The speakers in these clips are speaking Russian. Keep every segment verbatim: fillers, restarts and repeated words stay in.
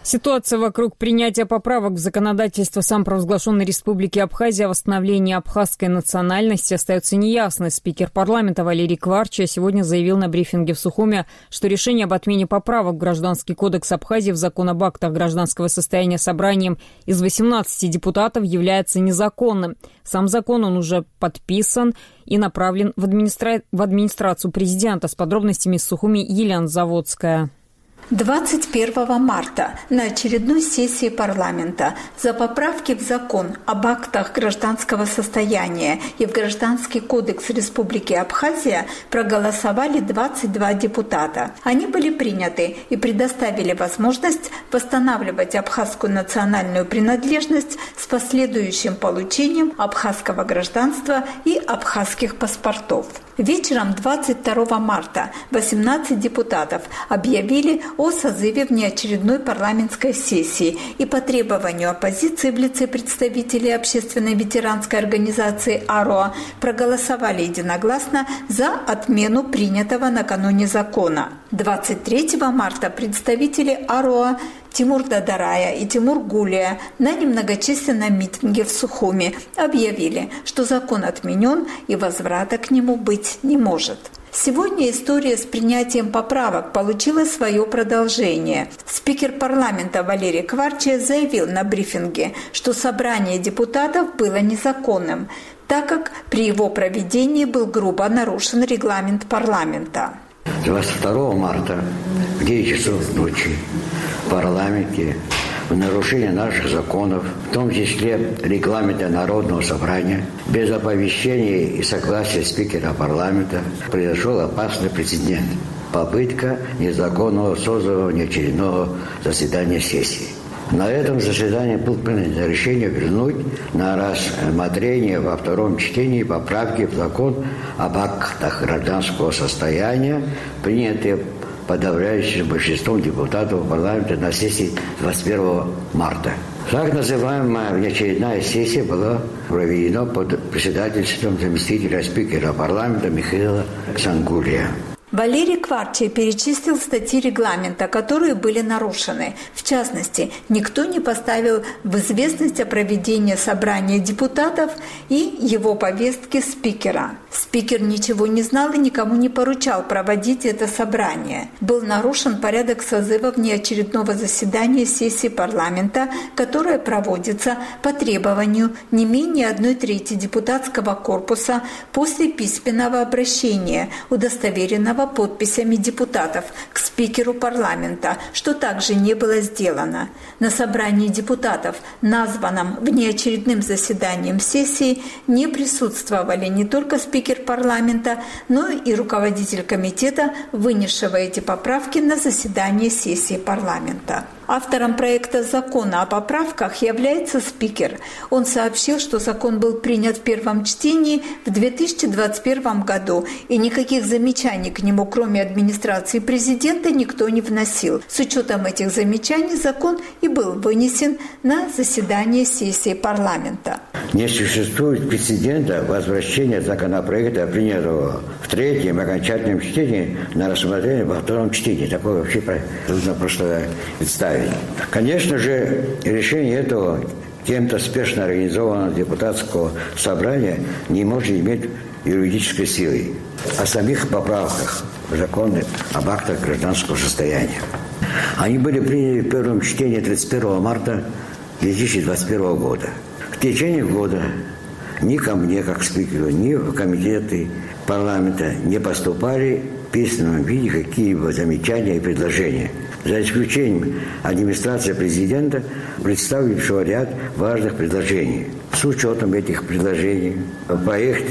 Ситуация вокруг принятия поправок в законодательство самопровозглашенной Республики Абхазия о восстановлении абхазской национальности остается неясной. Спикер парламента Валерий Кварча сегодня заявил на брифинге в Сухуме, что решение об отмене поправок в Гражданский кодекс Абхазии в закон об актах гражданского состояния собранием из восемнадцати депутатов является незаконным. Сам закон, он уже подписан и направлен в, администра... в администрацию президента. С подробностями из Сухуми Елена Заводская. двадцать первого марта на очередной сессии парламента за поправки в закон об актах гражданского состояния и в Гражданский кодекс Республики Абхазия проголосовали двадцать два депутата. Они были приняты и предоставили возможность восстанавливать абхазскую национальную принадлежность с последующим получением абхазского гражданства и абхазских паспортов. Вечером двадцать второго марта восемнадцать депутатов объявили о созыве внеочередной парламентской сессии и по требованию оппозиции в лице представителей общественной ветеранской организации АРОА проголосовали единогласно за отмену принятого накануне закона. двадцать третьего марта представители АРОА Тимур Дадарая и Тимур Гулия на немногочисленном митинге в Сухуми объявили, что закон отменен и возврата к нему быть не может. Сегодня история с принятием поправок получила свое продолжение. Спикер парламента Валерий Кварча заявил на брифинге, что собрание депутатов было незаконным, так как при его проведении был грубо нарушен регламент парламента. двадцать второго марта в девять часов ночи в парламенте в нарушение наших законов, в том числе регламента Народного собрания, без оповещения и согласия спикера парламента, произошел опасный прецедент – попытка незаконного созыва внеочередного заседания сессии. На этом заседании было принято решение вернуть на рассмотрение во втором чтении поправки в закон об актах гражданского состояния, принятые подавляющим большинством депутатов парламента на сессии двадцать первого марта. Так называемая внеочередная сессия была проведена под председательством заместителя спикера парламента Михаила Сангулия. Валерий Кварча перечислил статьи регламента, которые были нарушены. В частности, никто не поставил в известность о проведении собрания депутатов и его повестки спикера. Спикер ничего не знал и никому не поручал проводить это собрание. Был нарушен порядок созыва внеочередного заседания сессии парламента, которое проводится по требованию не менее одной трети депутатского корпуса после письменного обращения, удостоверенного подписями депутатов к спикеру парламента, что также не было сделано. На собрании депутатов, названном внеочередным заседанием сессии, не присутствовали не только спикер парламента, но и руководитель комитета, вынесшего эти поправки на заседание сессии парламента. Автором проекта закона о поправках является спикер. Он сообщил, что закон был принят в первом чтении в две тысячи двадцать первом году, и никаких замечаний к нему, кроме администрации президента, никто не вносил. С учетом этих замечаний закон и был вынесен на заседание сессии парламента. Не существует прецедента возвращения законопроекта, принятого в третьем окончательном чтении, на рассмотрение во втором чтении. Такое вообще трудно просто представить. Конечно же, решение этого кем-то спешно организованного депутатского собрания не может иметь юридической силы. О самих поправках в законы об актах гражданского состояния. Они были приняты в первом чтении тридцать первого марта две тысячи двадцать первого года. В течение года ни ко мне, как спикеру, ни в комитеты парламента не поступали в письменном виде какие-либо замечания и предложения, за исключением администрации президента, представившего ряд важных предложений. С учетом этих предложений в проект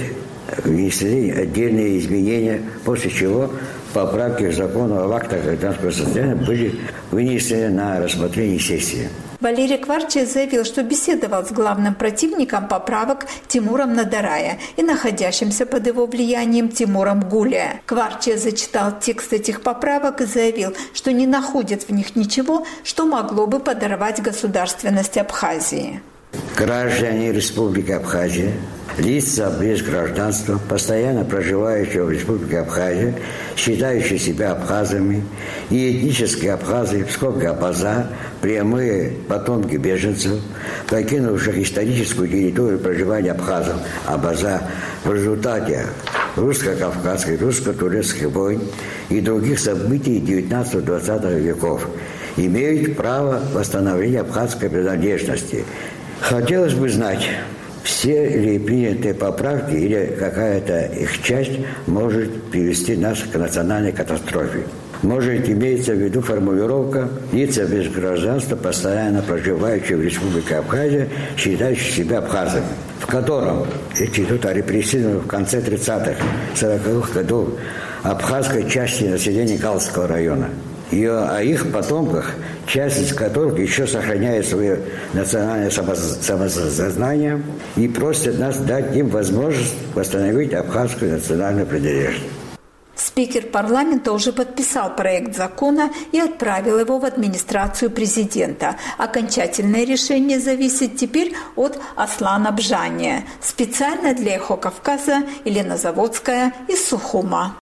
внесли отдельные изменения, после чего поправки к закону об актах гражданского состояния были вынесены на рассмотрение сессии. Валерий Кварча заявил, что беседовал с главным противником поправок Тимуром Надарая и находящимся под его влиянием Тимуром Гулия. Кварча зачитал текст этих поправок и заявил, что не находит в них ничего, что могло бы подорвать государственность Абхазии. Граждане Республики Абхазия Лица без гражданства, постоянно проживающие в Республике Абхазия, считающие себя абхазами, и этнические абхазы, в скобках абаза, прямые потомки беженцев, покинувших историческую территорию проживания абхазов, абаза, в результате русско-кавказской, русско-турецких войн и других событий девятнадцатого-двадцатого веков, имеют право восстановления абхазской принадлежности. Хотелось бы знать, все ли принятые поправки или какая-то их часть может привести нас к национальной катастрофе. Может, имеется в виду формулировка «лица без гражданства, постоянно проживающие в Республике Абхазия, считающие себя абхазами», в котором речь идет о репрессированных в конце тридцатых, сороковых годов абхазской части населения Калского района. И о их потомках, часть из которых еще сохраняет свое национальное самосознание и просят нас дать им возможность восстановить абхазскую национальную принадлежность. Спикер парламента уже подписал проект закона и отправил его в администрацию президента. Окончательное решение зависит теперь от Аслана Бжания. Специально для «Эхо Кавказа» Елена Заводская из Сухума.